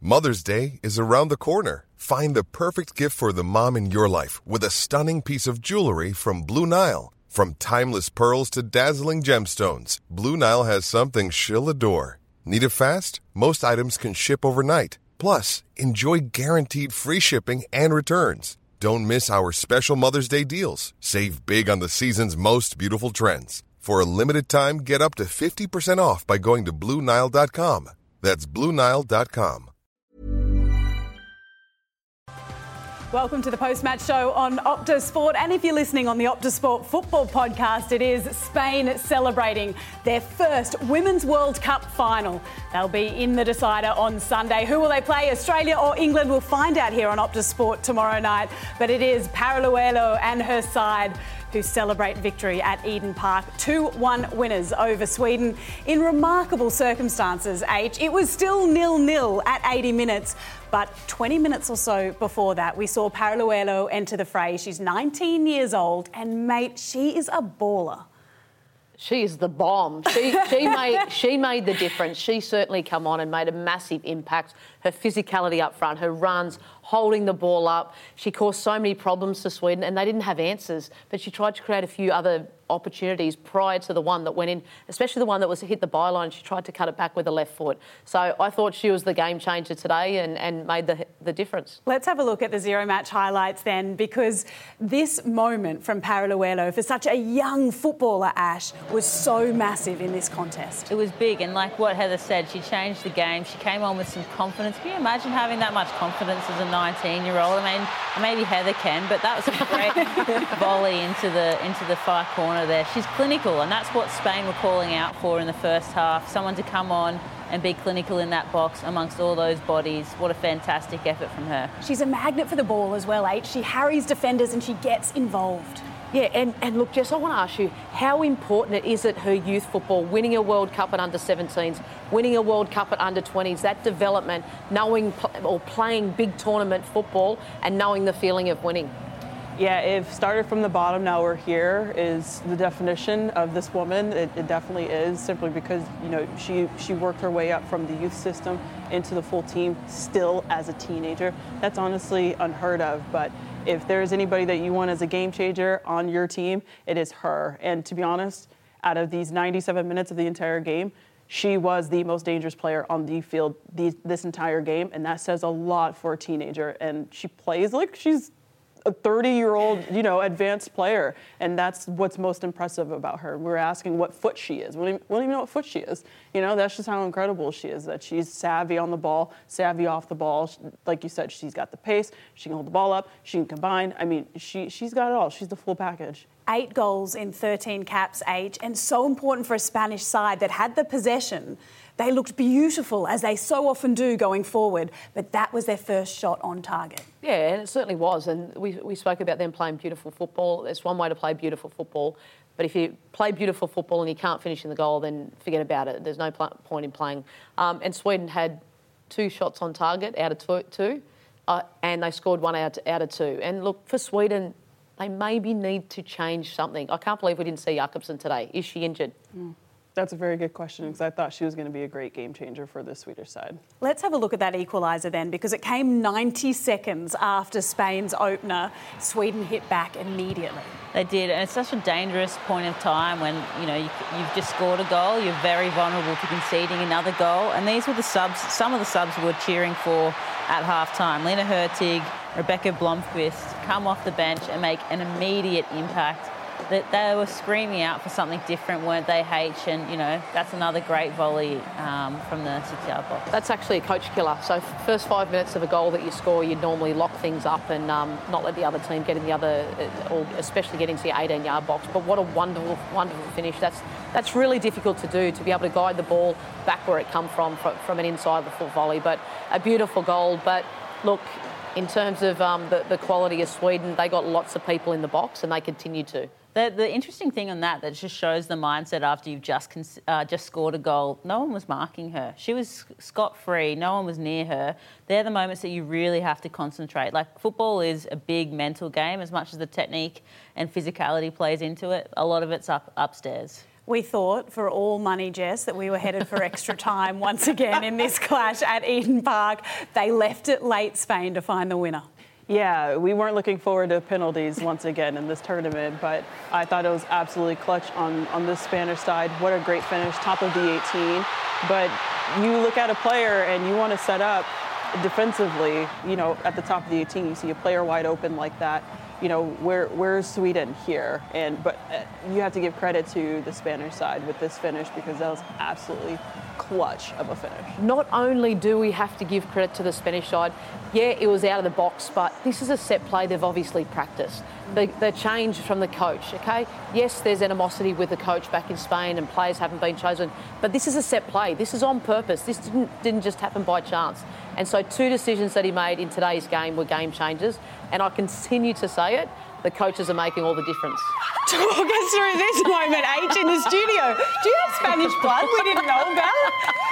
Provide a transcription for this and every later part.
Mother's Day is around the corner. Find the perfect gift for the mom in your life with a stunning piece of jewelry from Blue Nile. From timeless pearls to dazzling gemstones, Blue Nile has something she'll adore. Need it fast? Most items can ship overnight. Plus, enjoy guaranteed free shipping and returns. Don't miss our special Mother's Day deals. Save big on the season's most beautiful trends. For a limited time, get up to 50% off by going to BlueNile.com. That's BlueNile.com. Welcome to the post-match show on Optus Sport. And if you're listening on the Optus Sport football podcast, it is Spain celebrating their first Women's World Cup final. They'll be in the decider on Sunday. Who will they play, Australia or England? We'll find out here on Optus Sport tomorrow night. But it is Paralluelo and her side who celebrate victory at Eden Park. 2-1 winners over Sweden in remarkable circumstances, H. It was still 0-0 at 80 minutes, but 20 minutes or so before that, we saw Paralluelo enter the fray. She's 19 years old, and, mate, she is a baller. She is the bomb. She made the difference. She certainly come on and made a massive impact. Her physicality up front, her runs, holding the ball up. She caused so many problems to Sweden, and they didn't have answers. But she tried to create a few other opportunities prior to the one that went in, especially the one that was hit the byline. She tried to cut it back with the left foot. So I thought she was the game changer today and made the difference. Let's have a look at the zero match highlights then, because this moment from Paralluelo for such a young footballer, Ash, was so massive in this contest. It was big, and like what Heather said, she changed the game. She came on with some confidence. Can you imagine having that much confidence as a 19-year-old? I mean, maybe Heather can, but that was a great volley into the far corner there. She's clinical, and that's what Spain were calling out for in the first half. Someone to come on and be clinical in that box amongst all those bodies. What a fantastic effort from her. She's a magnet for the ball as well, H. She harries defenders and she gets involved. Yeah, and look, Jess, I want to ask you, how important it is at her youth football, winning a World Cup at under-17s, winning a World Cup at under-20s, that development, knowing or playing big tournament football and knowing the feeling of winning? Yeah, if started from the bottom, now we're here is the definition of this woman. It definitely is, simply because, you know, she worked her way up from the youth system into the full team still as a teenager. That's honestly unheard of, but if there's anybody that you want as a game changer on your team, it is her. And to be honest, out of these 97 minutes of the entire game, she was the most dangerous player on the field this entire game, and that says a lot for a teenager. And she plays like she's a 30-year-old, you know, advanced player, and that's what's most impressive about her. We're asking what foot she is. We don't even know what foot she is. You know, that's just how incredible she is, that she's savvy on the ball, savvy off the ball. Like you said, she's got the pace, she can hold the ball up, she can combine. I mean, she's got it all. She's the full package. 8 goals in 13 caps, H, and so important for a Spanish side that had the possession. They looked beautiful, as they so often do going forward, but that was their first shot on target. Yeah, and it certainly was. And we spoke about them playing beautiful football. There's one way to play beautiful football, but if you play beautiful football and you can't finish in the goal, then forget about it. There's no point in playing. And Sweden had 2 shots on target out of 2, and they scored 1 out of 2. And look, for Sweden, they maybe need to change something. I can't believe we didn't see Jakobsen today. Is she injured? That's a very good question, because I thought she was going to be a great game changer for the Swedish side. Let's have a look at that equaliser then, because it came 90 seconds after Spain's opener. Sweden hit back immediately. They did, and it's such a dangerous point of time when, you know, you've just scored a goal, you're very vulnerable to conceding another goal, and these were the subs, some of the subs we were cheering for at half-time. Lena Hurtig, Rebecca Blomqvist come off the bench and make an immediate impact. That they were screaming out for something different, weren't they, H? And, you know, that's another great volley from the 6-yard box. That's actually a coach killer. So first 5 minutes of a goal that you score, you'd normally lock things up and not let the other team get in the other, or especially get into the 18-yard box. But what a wonderful, wonderful finish. That's really difficult to do, to be able to guide the ball back where it come from an inside the full volley. But a beautiful goal. But look, in terms of the quality of Sweden, they got lots of people in the box, and they continue to. The interesting thing on that just shows the mindset after you've just scored a goal. No one was marking her. She was scot-free. No one was near her. They're the moments that you really have to concentrate. Like, football is a big mental game as much as the technique and physicality plays into it. A lot of it's upstairs. We thought, for all money, Jess, that we were headed for extra time once again in this clash at Eden Park. They left it late, Spain, to find the winner. Yeah, we weren't looking forward to penalties once again in this tournament, but I thought it was absolutely clutch on the Spanish side. What a great finish, top of the 18. But you look at a player and you want to set up defensively, at the top of the 18, you see a player wide open like that. Where's Sweden here? But you have to give credit to the Spanish side with this finish, because that was absolutely clutch of a finish. Not only do we have to give credit to the Spanish side, yeah, it was out of the box, but this is a set play they've obviously practiced. The change from the coach, okay? Yes, there's animosity with the coach back in Spain and players haven't been chosen, but this is a set play. This is on purpose. This didn't just happen by chance. And so 2 decisions that he made in today's game were game changers, and I continue to say it, the coaches are making all the difference. Talk us through this moment, H, in the studio. Do you have Spanish blood we didn't know about?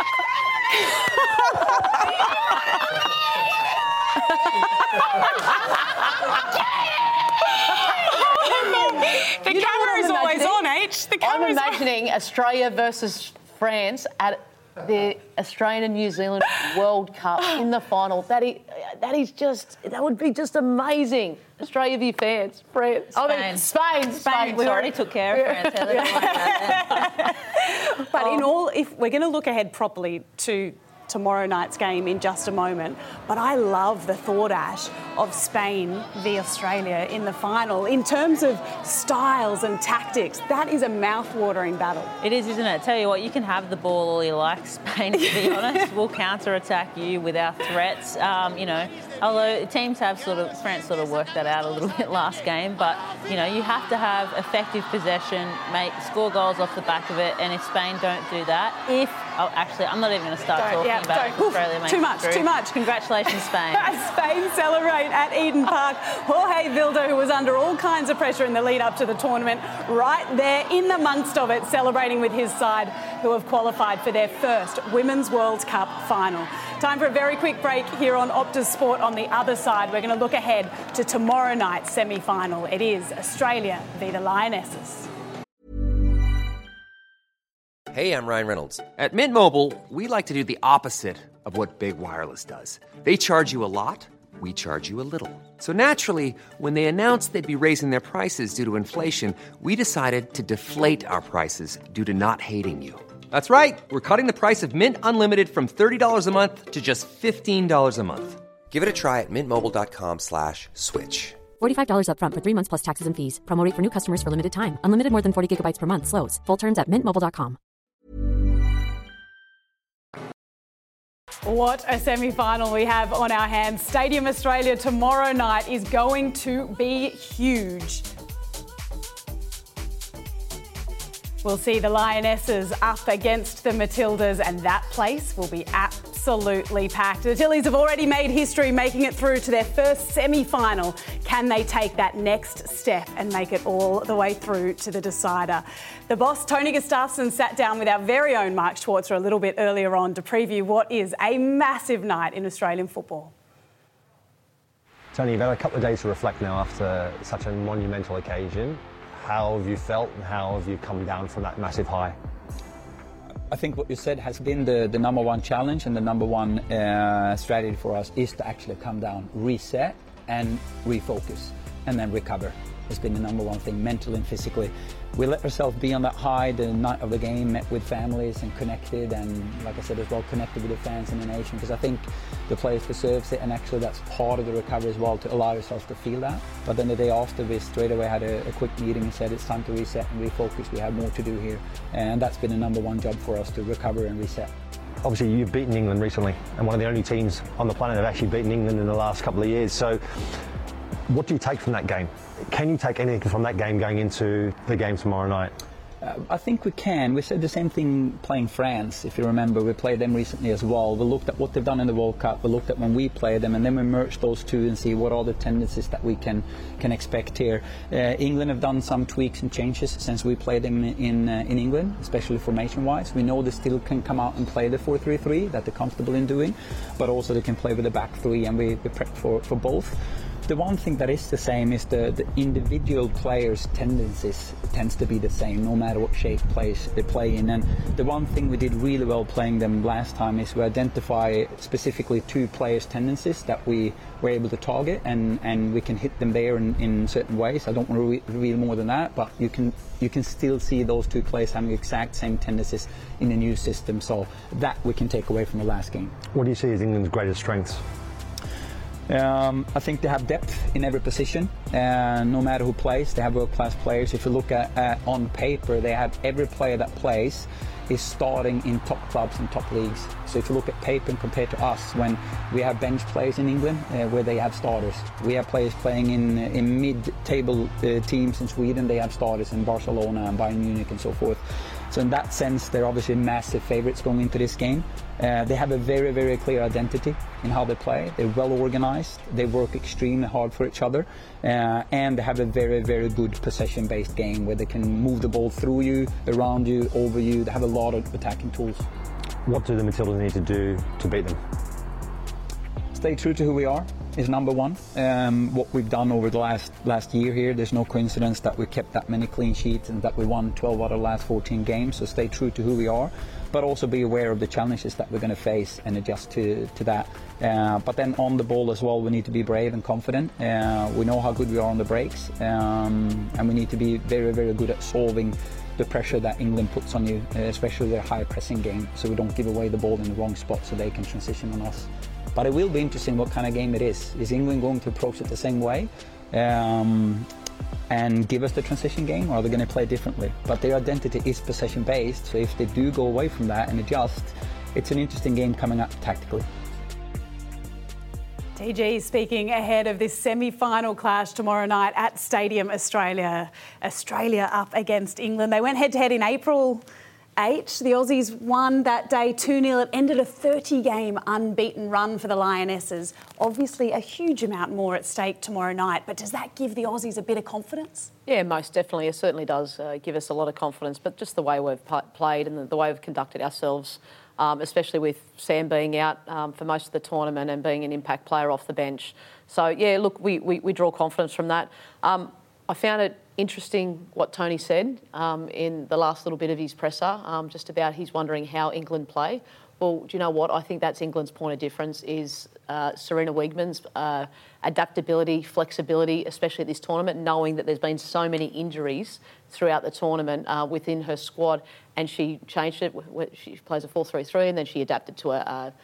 The camera is always on, H. I'm imagining Australia versus France at the Australian and New Zealand World Cup in the final. That would be just amazing. Australia v France. Spain. We already took care of France. But if we're going to look ahead properly to tomorrow night's game in just a moment, but I love the thought, Ash, of Spain v Australia in the final. In terms of styles and tactics, that is a mouth-watering battle. It is, isn't it? Tell you what, you can have the ball all you like, Spain, to be honest. We'll counter-attack you with our threats. Although teams have France sort of worked that out a little bit last game, but, you have to have effective possession, score goals off the back of it, and if Spain don't do that, I'm not even going to start talking about Australia. Too much. Congratulations, Spain. Spain celebrate at Eden Park. Jorge Vilda, who was under all kinds of pressure in the lead up to the tournament, right there in the amongst of it, celebrating with his side, who have qualified for their first Women's World Cup final. Time for a very quick break here on Optus Sport. On the other side, we're going to look ahead to tomorrow night's semi-final. It is Australia v the Lionesses. Hey, I'm Ryan Reynolds. At Mint Mobile, we like to do the opposite of what Big Wireless does. They charge you a lot, we charge you a little. So naturally, when they announced they'd be raising their prices due to inflation, we decided to deflate our prices due to not hating you. That's right. We're cutting the price of Mint Unlimited from $30 a month to just $15 a month. Give it a try at mintmobile.com/switch. $45 up front for 3 months plus taxes and fees. Promo rate for new customers for limited time. Unlimited more than 40 gigabytes per month. Slows full terms at mintmobile.com. What a semi-final we have on our hands. Stadium Australia tomorrow night is going to be huge. We'll see the Lionesses up against the Matildas, and that place will be absolutely packed. The Tillies have already made history, making it through to their first semi-final. Can they take that next step and make it all the way through to the decider? The boss, Tony Gustafsson, sat down with our very own Mark Schwarzer a little bit earlier on to preview what is a massive night in Australian football. Tony, you've had a couple of days to reflect now after such a monumental occasion. How have you felt and how have you come down from that massive high? I think what you said has been the number one challenge, and the number one strategy for us is to actually come down, reset and refocus and then recover. It's been the number one thing, mentally and physically. We let ourselves be on that high the night of the game, met with families and connected, and like I said as well, connected with the fans and the nation, because I think the players deserves it, and actually that's part of the recovery as well, to allow yourself to feel that. But then the day after, we straight away had a quick meeting and said it's time to reset and refocus. We have more to do here, and that's been the number one job for us, to recover and reset. Obviously you've beaten England recently, and one of the only teams on the planet that have actually beaten England in the last couple of years. So what do you take from that game? Can you take anything from that game going into the game tomorrow night? I think we can. We said the same thing playing France, if you remember. We played them recently as well. We looked at what they've done in the World Cup. We looked at when we played them, and then we merged those two and see what are the tendencies that we can expect here. England have done some tweaks and changes since we played them in England, especially formation-wise. We know they still can come out and play the 4-3-3 that they're comfortable in doing, but also they can play with the back three, and we prep for both. the one thing that is the same is the individual players' tendencies tends to be the same, no matter what shape they play in. And the one thing we did really well playing them last time is we identify specifically 2 players' tendencies that we were able to target, and we can hit them there in certain ways. I don't want to reveal more than that, but you can still see those 2 players having the exact same tendencies in the new system. So that we can take away from the last game. What do you see as England's greatest strengths? I think they have depth in every position. No matter who plays, they have world-class players. If you look at on paper, they have every player that plays is starting in top clubs and top leagues. So if you look at paper and compare to us, when we have bench players in England where they have starters, we have players playing in mid-table teams in Sweden. They have starters in Barcelona and Bayern Munich and so forth. So in that sense, they're obviously massive favourites going into this game. They have a very, very clear identity in how they play. They're well organised. They work extremely hard for each other. And they have a very, very good possession-based game where they can move the ball through you, around you, over you. They have a lot of attacking tools. What do the Matildas need to do to beat them? Stay true to who we are is number one. What we've done over the last year here, there's no coincidence that we kept that many clean sheets and that we won 12 out of the last 14 games. So stay true to who we are, but also be aware of the challenges that we're going to face and adjust to that. But then on the ball as well, we need to be brave and confident. We know how good we are on the breaks, and we need to be very, very good at solving the pressure that England puts on you, especially their high pressing game, so we don't give away the ball in the wrong spot so they can transition on us. But it will be interesting what kind of game it is. Is England going to approach it the same way and give us the transition game, or are they going to play differently? But their identity is possession based, so if they do go away from that and adjust, it's an interesting game coming up tactically. TG speaking ahead of this semi-final clash tomorrow night at Stadium Australia. Australia up against England. They went head-to-head in April 8. The Aussies won that day 2-0. It ended a 30-game unbeaten run for the Lionesses. Obviously a huge amount more at stake tomorrow night, but does that give the Aussies a bit of confidence? Yeah, most definitely. It certainly does give us a lot of confidence, but just the way we've played and the way we've conducted ourselves, especially with Sam being out for most of the tournament and being an impact player off the bench. So, yeah, look, we draw confidence from that. I found it interesting what Tony said in the last little bit of his presser, just about he's wondering how England play. Well, do you know what? I think that's England's point of difference is Sarina Wiegman's adaptability, flexibility, especially at this tournament, knowing that there's been so many injuries throughout the tournament within her squad, and she changed it. She plays a 4-3-3 and then she adapted to a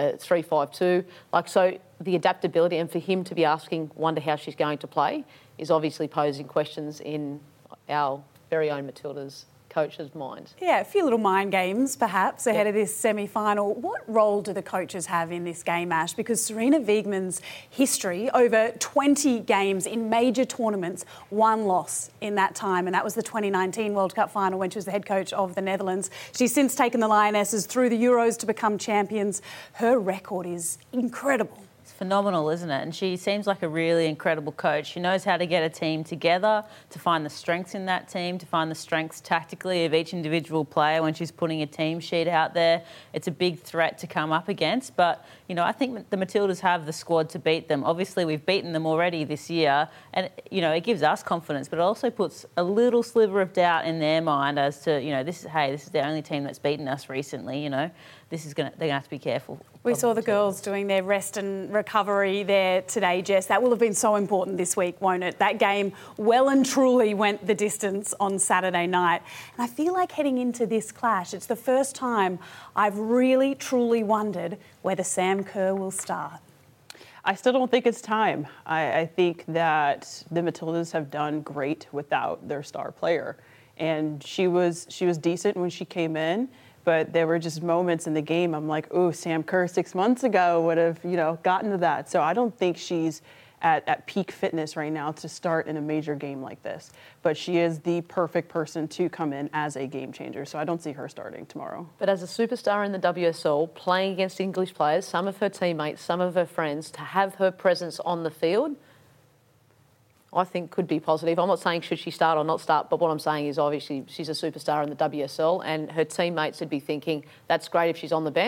3-5-2. So the adaptability, and for him to be wonder how she's going to play, is obviously posing questions in our very own Matilda's coach's mind. Yeah, a few little mind games perhaps ahead of this semi-final. What role do the coaches have in this game, Ash? Because Sarina Wiegman's history, over 20 games in major tournaments, 1 loss in that time, and that was the 2019 World Cup final when she was the head coach of the Netherlands. She's since taken the Lionesses through the Euros to become champions. Her record is incredible. Phenomenal, isn't it? And she seems like a really incredible coach. She knows how to get a team together, to find the strengths in that team, to find the strengths tactically of each individual player when she's putting a team sheet out there. It's a big threat to come up against, but, I think the Matildas have the squad to beat them. Obviously, we've beaten them already this year, and, it gives us confidence, but it also puts a little sliver of doubt in their mind as to, this is the only team that's beaten us recently, they're going to have to be careful. We saw the girls doing their rest and recovery there today, Jess. That will have been so important this week, won't it? That game well and truly went the distance on Saturday night. And I feel like heading into this clash, it's the first time I've really, truly wondered whether Sam Kerr will start. I still don't think it's time. I think that the Matildas have done great without their star player. And she was decent when she came in. But there were just moments in the game I'm like, oh, Sam Kerr 6 months ago would have, gotten to that. So I don't think she's at peak fitness right now to start in a major game like this. But she is the perfect person to come in as a game changer. So I don't see her starting tomorrow. But as a superstar in the WSL, playing against English players, some of her teammates, some of her friends, to have her presence on the field, I think could be positive. I'm not saying should she start or not start, but what I'm saying is obviously she's a superstar in the WSL and her teammates would be thinking, that's great if she's on the bench,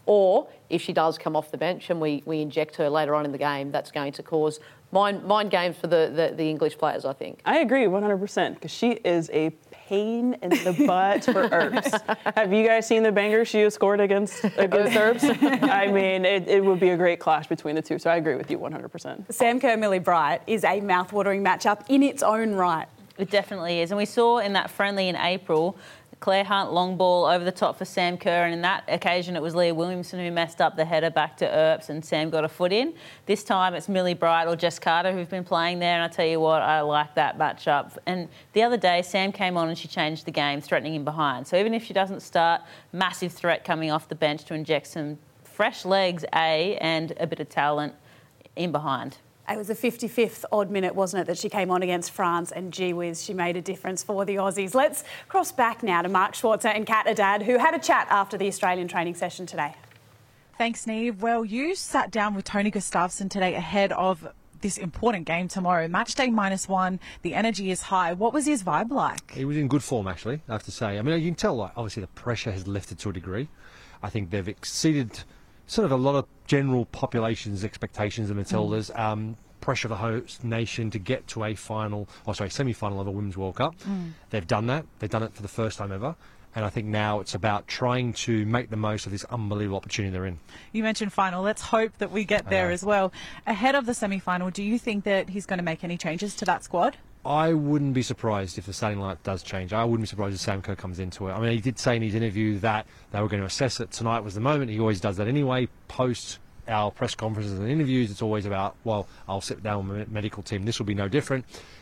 Or if she does come off the bench and we inject her later on in the game, that's going to cause mind games for the English players, I think. I agree 100% because she is a pain in the butt for Erbs. Have you guys seen the banger she has scored against Erbs? I mean, it would be a great clash between the two, so I agree with you 100%. Sam Kerr, Millie Bright is a mouth-watering matchup in its own right. It definitely is. And we saw in that friendly in April, Claire Hunt long ball over the top for Sam Kerr, and in that occasion it was Leah Williamson who messed up the header back to Earps and Sam got a foot in. This time it's Millie Bright or Jess Carter who've been playing there, and I tell you what, I like that matchup. And the other day Sam came on and she changed the game, threatening him behind. So even if she doesn't start, massive threat coming off the bench to inject some fresh legs, and a bit of talent in behind. It was the 55th odd minute, wasn't it, that she came on against France, and gee whiz, she made a difference for the Aussies. Let's cross back now to Mark Schwarzer and Kat Haddad, who had a chat after the Australian training session today. Thanks, Neve. Well, you sat down with Tony Gustafsson today ahead of this important game tomorrow. Match day -1, the energy is high. What was his vibe like? He was in good form, actually, I have to say. I mean, you can tell, like, obviously the pressure has lifted to a degree. I think they've exceeded sort of a lot of general population's expectations of Matildas. Pressure of the host nation to get to a semi-final of a Women's World Cup. They've done that. They've done it for the first time ever. And I think now it's about trying to make the most of this unbelievable opportunity they're in. You mentioned final. Let's hope that we get there as well. Ahead of the semi-final, do you think that he's going to make any changes to that squad? I wouldn't be surprised if the starting lineup does change. I wouldn't be surprised if Sam Kerr comes into it. I mean, he did say in his interview that they were going to assess it. Tonight was the moment. He always does that anyway. Post our press conferences and interviews, it's always about, well, I'll sit down with the medical team. This will be no different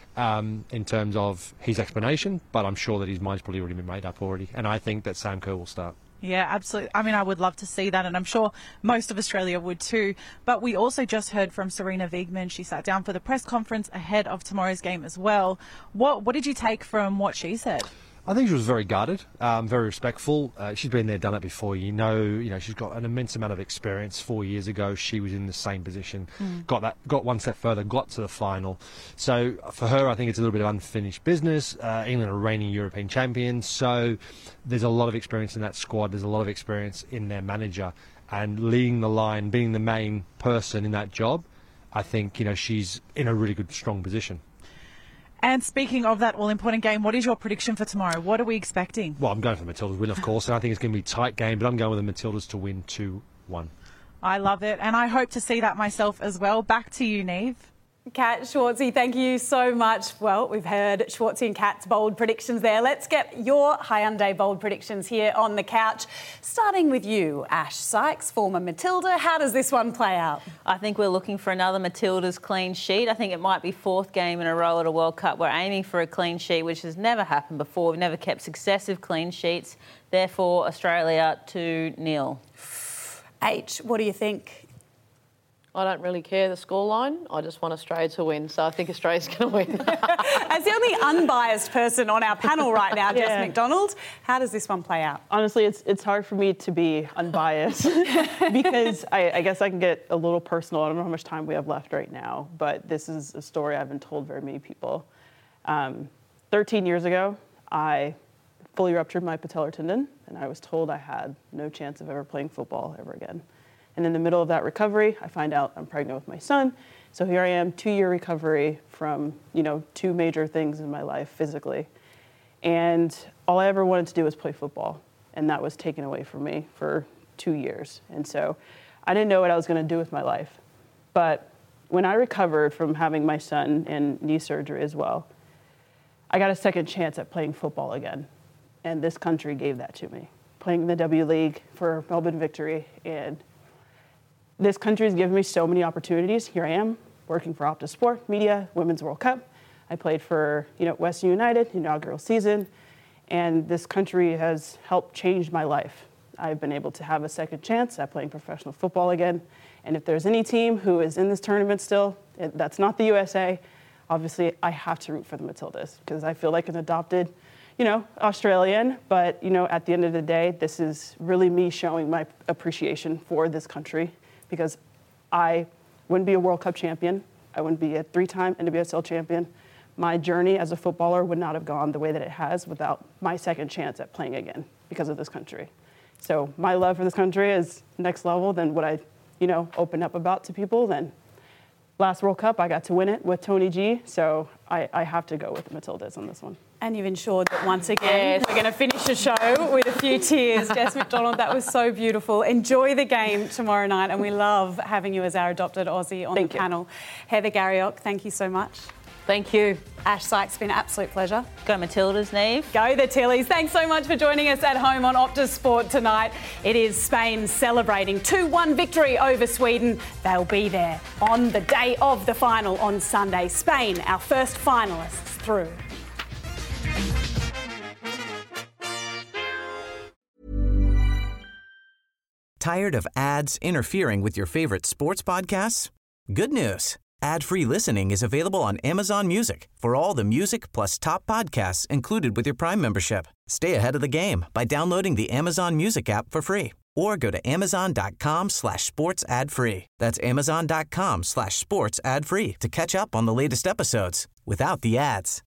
in terms of his explanation, but I'm sure that his mind's probably already been made up already. And I think that Sam Kerr will start. Yeah, absolutely. I mean, I would love to see that, and I'm sure most of Australia would too. But we also just heard from Serena Wiegmann. She sat down for the press conference ahead of tomorrow's game as well. What did you take from what she said? I think she was very guarded, very respectful. She's been there, done it before. You know, she's got an immense amount of experience. 4 years ago, she was in the same position, got one step further, got to the final. So for her, I think it's a little bit of unfinished business. England are reigning European champions, so there's a lot of experience in that squad. There's a lot of experience in their manager, and leading the line, being the main person in that job. I think she's in a really good, strong position. And speaking of that all-important game, what is your prediction for tomorrow? What are we expecting? Well, I'm going for the Matildas win, of course, and I think it's going to be a tight game, but I'm going with the Matildas to win 2-1. I love it, and I hope to see that myself as well. Back to you, Neve. Kat, Schwartzy, thank you so much. Well, we've heard Schwartzy and Kat's bold predictions there. Let's get your Hyundai bold predictions here on the couch. Starting with you, Ash Sykes, former Matilda. How does this one play out? I think we're looking for another Matildas clean sheet. I think it might be 4th game in a row at a World Cup. We're aiming for a clean sheet, which has never happened before. We've never kept successive clean sheets. Therefore, Australia 2-0. H, what do you think? I don't really care the scoreline. I just want Australia to win, so I think Australia's going to win. As the only unbiased person on our panel right now, Jess McDonald, how does this one play out? Honestly, it's hard for me to be unbiased because I guess I can get a little personal. I don't know how much time we have left right now, but this is a story I haven't told very many people. 13 years ago, I fully ruptured my patellar tendon, and I was told I had no chance of ever playing football ever again. And in the middle of that recovery, I find out I'm pregnant with my son. So here I am, 2-year recovery from, 2 major things in my life physically. And all I ever wanted to do was play football. And that was taken away from me for 2 years. And so I didn't know what I was going to do with my life. But when I recovered from having my son and knee surgery as well, I got a second chance at playing football again. And this country gave that to me. Playing in the W League for Melbourne Victory, and this country has given me so many opportunities. Here I am, working for Optus Sport Media, Women's World Cup. I played for Western United, inaugural season, and this country has helped change my life. I've been able to have a second chance at playing professional football again. And if there's any team who is in this tournament still, that's not the USA, obviously I have to root for the Matildas because I feel like an adopted Australian, but, at the end of the day, this is really me showing my appreciation for this country because I wouldn't be a World Cup champion. I wouldn't be a 3-time NWSL champion. My journey as a footballer would not have gone the way that it has without my second chance at playing again because of this country. So my love for this country is next level than what I, open up about to people. Then last World Cup, I got to win it with Tony G. So I have to go with the Matildas on this one. And you've ensured that once again, we're going to finish the show with a few tears. Jess McDonald, that was so beautiful. Enjoy the game tomorrow night, and we love having you as our adopted Aussie on the panel. Heather Garriock, thank you so much. Thank you. Ash Sykes, been an absolute pleasure. Go Matildas, Neve. Go the Tillies. Thanks so much for joining us at home on Optus Sport tonight. It is Spain celebrating 2-1 victory over Sweden. They'll be there on the day of the final on Sunday. Spain, our first finalists through. Tired of ads interfering with your favorite sports podcasts? Good news. Ad-free listening is available on Amazon Music for all the music plus top podcasts included with your Prime membership. Stay ahead of the game by downloading the Amazon Music app for free or go to amazon.com/sports ad free. That's amazon.com/sports ad free to catch up on the latest episodes without the ads.